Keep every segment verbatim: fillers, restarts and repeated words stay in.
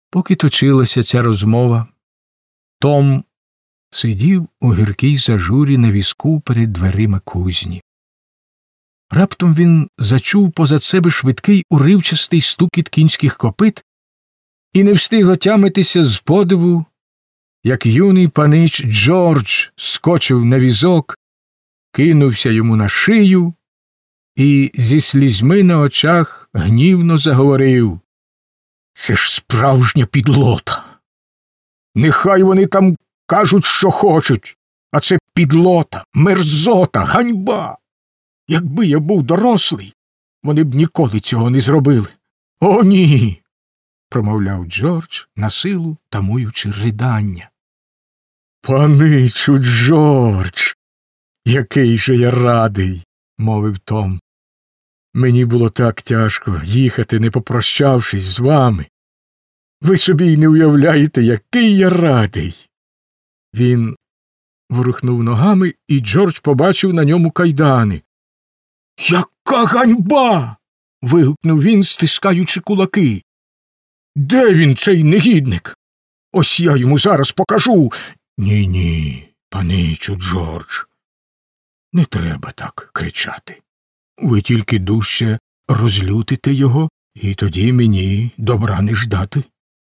Поки точилася ця розмова, Том сидів у гіркій зажурі на візку перед дверима кузні. Раптом він зачув позад себе швидкий уривчастий стукіт кінських копит і не встиг отямитися з подиву, як юний панич Джордж скочив на візок, кинувся йому на шию і зі слізьми на очах гнівно заговорив: «Це ж справжня підлота! Нехай вони там кажуть, що хочуть, а це підлота, мерзота, ганьба! Якби я був дорослий, вони б ніколи цього не зробили. О, ні!» – промовляв Джордж, насилу тамуючи ридання. «Паничу Джордж, який же я радий!» – мовив Том. «Мені було так тяжко їхати, не попрощавшись з вами. Ви собі й не уявляєте, який я радий!» Він ворухнув ногами, і Джордж побачив на ньому кайдани. «Яка ганьба!» – вигукнув він, стискаючи кулаки. «Де він, цей негідник? Ось я йому зараз покажу!» «Ні-ні, паничу Джордж, не треба так кричати. Ви тільки дужче розлютите його, і тоді мені добра не ждати».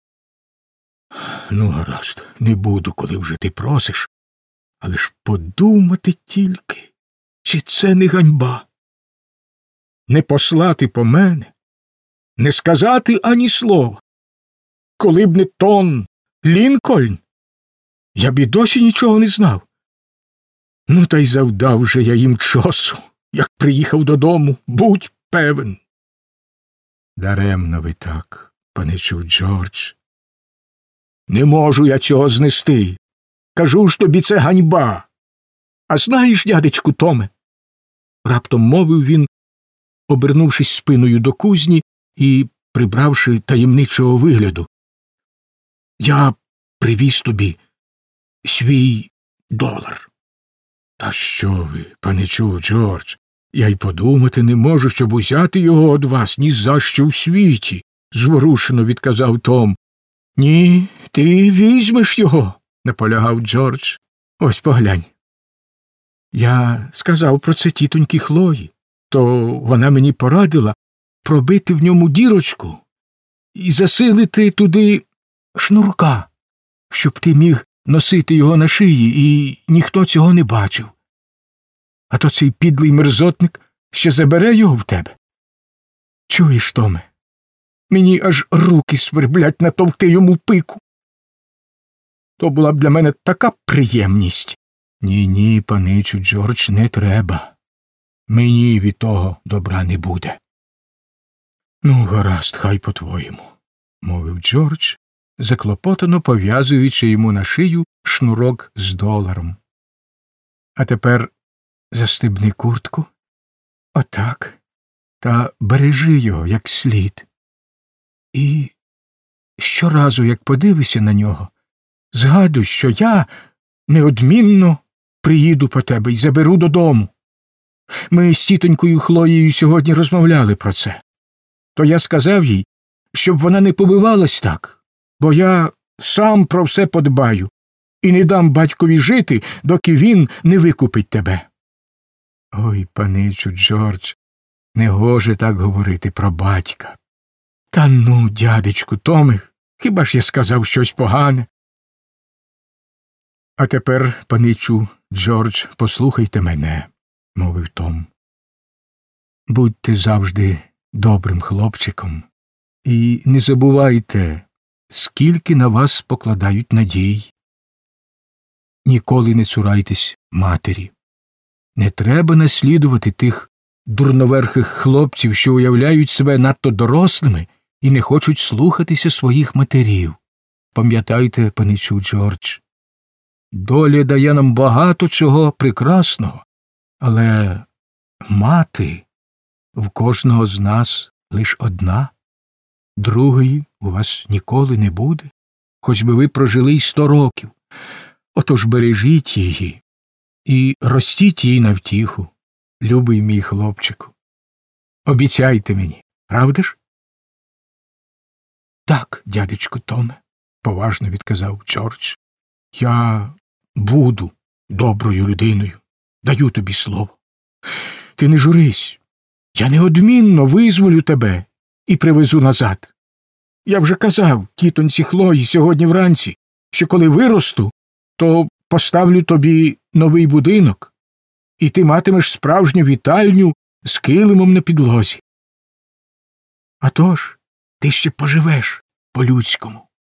«Ну, гаразд, не буду, коли вже ти просиш, але ж подумати тільки, чи це не ганьба? Не послати по мене, не сказати ані слова. Коли б не Тон Лінкольн, я б і досі нічого не знав. Ну, та й завдав же я їм чосу, як приїхав додому, будь певен». «Даремно ви так, паничу Джордж. Не можу я цього знести. Кажу ж тобі, це ганьба. А знаєш, дядечку Томе?» Раптом мовив він, обернувшись спиною до кузні і прибравши таємничого вигляду. «Я привіз тобі свій долар». «Та що ви, паничу Джордж, я й подумати не можу, щоб узяти його від вас ні за що в світі», – зворушено відказав Том. «Ні, ти візьмеш його», – наполягав Джордж. «Ось поглянь. Я сказав про це тітоньки Хлої, то вона мені порадила пробити в ньому дірочку і засилити туди шнурка, щоб ти міг носити його на шиї, і ніхто цього не бачив. А то цей підлий мерзотник ще забере його в тебе. Чуєш, Томе, мені аж руки сверблять натовкти йому пику. То була б для мене така приємність». «Ні-ні, паничу Джордж, не треба. Мені від того добра не буде». «Ну, гаразд, хай по-твоєму», – мовив Джордж, заклопотано пов'язуючи йому на шию шнурок з доларом. «А тепер застебни куртку. Отак. Та бережи його як слід. І щоразу, як подивишся на нього, згадуй, що я неодмінно приїду по тебе і заберу додому. Ми з тітонькою Хлоєю сьогодні розмовляли про це. То я сказав їй, щоб вона не побивалась так, бо я сам про все подбаю і не дам батькові жити, доки він не викупить тебе». «Ой, паничу Джордж, не гоже так говорити про батька». «Та ну, дядечку Томе, хіба ж я сказав щось погане?» «А тепер, паничу Джордж, послухайте мене», – мовив Том. «Будьте завжди добрим хлопчиком і не забувайте, скільки на вас покладають надій. Ніколи не цурайтесь матері. Не треба наслідувати тих дурноверхих хлопців, що уявляють себе надто дорослими і не хочуть слухатися своїх матерів. Пам'ятайте, паничу Джордж, доля дає нам багато чого прекрасного, але мати в кожного з нас лиш одна, другої у вас ніколи не буде, хоч би ви прожили й сто років. Отож бережіть її і ростіть їй на втіху, любий мій хлопчику. Обіцяйте мені, правда ж?» Так, дядечку Томе, поважно відказав Джордж. Я буду доброю людиною. Даю тобі слово. Ти не журись. Я неодмінно визволю тебе і привезу назад. Я вже казав тітоньці Хлої сьогодні вранці, що коли виросту, то поставлю тобі новий будинок, і ти матимеш справжню вітальню з килимом на підлозі. А тож, ти ще поживеш по-людському.